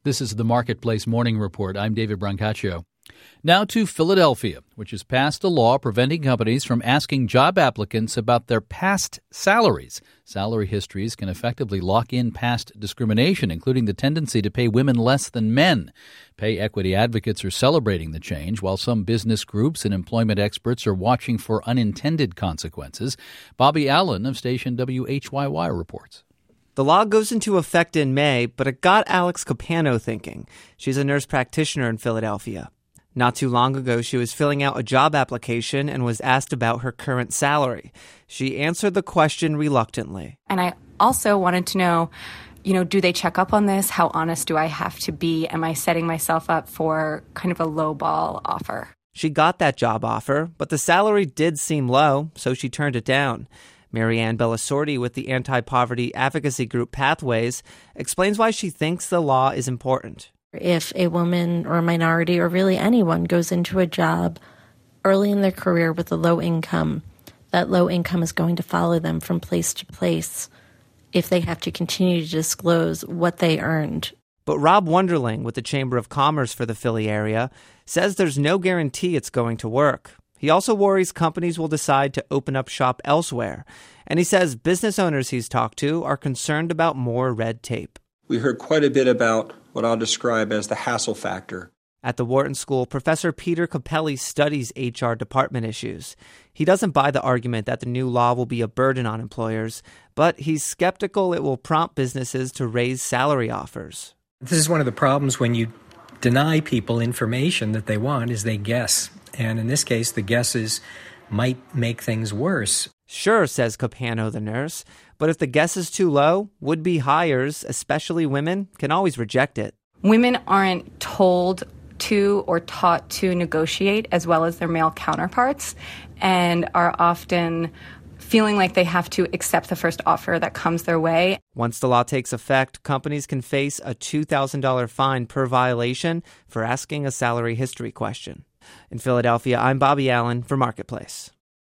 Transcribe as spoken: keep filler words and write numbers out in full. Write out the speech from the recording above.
This is the Marketplace Morning Report. I'm David Brancaccio. Now to Philadelphia, which has passed a law preventing companies from asking job applicants about their past salaries. Salary histories can effectively lock in past discrimination, including the tendency to pay women less than men. Pay equity advocates are celebrating the change, while some business groups and employment experts are watching for unintended consequences. Bobby Allen of station W H Y Y reports. The law goes into effect in May, but it got Alex Capano thinking. She's a nurse practitioner in Philadelphia. Not too long ago, she was filling out a job application and was asked about her current salary. She answered the question reluctantly. And I also wanted to know, you know, do they check up on this? How honest do I have to be? Am I setting myself up for kind of a lowball offer? She got that job offer, but the salary did seem low, so she turned it down. Marianne Bellasorti with the anti-poverty advocacy group Pathways explains why she thinks the law is important. If a woman or a minority or really anyone goes into a job early in their career with a low income, that low income is going to follow them from place to place if they have to continue to disclose what they earned. But Rob Wunderling with the Chamber of Commerce for the Philly area says there's no guarantee it's going to work. He also worries companies will decide to open up shop elsewhere. And he says business owners he's talked to are concerned about more red tape. We heard quite a bit about what I'll describe as the hassle factor. At the Wharton School, Professor Peter Capelli studies H R department issues. He doesn't buy the argument that the new law will be a burden on employers, but he's skeptical it will prompt businesses to raise salary offers. This is one of the problems when you deny people information that they want is they guess. And in this case, the guesses might make things worse. Sure, says Capano the nurse, but if the guess is too low, would-be hires, especially women, can always reject it. Women aren't told to or taught to negotiate as well as their male counterparts and are often feeling like they have to accept the first offer that comes their way. Once the law takes effect, companies can face a two thousand dollars fine per violation for asking a salary history question. In Philadelphia, I'm Bobby Allen for Marketplace.